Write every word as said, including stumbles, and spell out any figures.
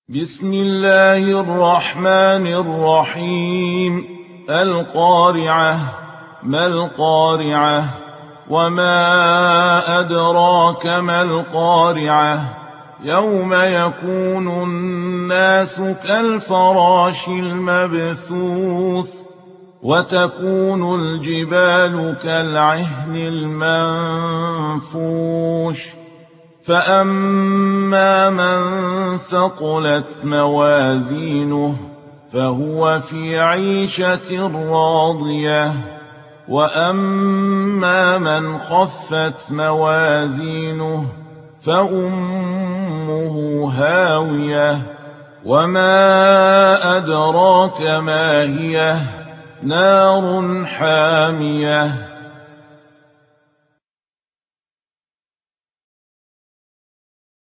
بسم الله الرحمن الرحيم القارعة ما القارعة وما أدراك ما القارعة يوم يكون الناس كالفراش المبثوث وتكون الجبال كالعهن المنفوش فأما من ثقلت موازينه فهو في عيشة راضية وأما من خفت موازينه فأمه هاوية وما أدراك ما هي نار حامية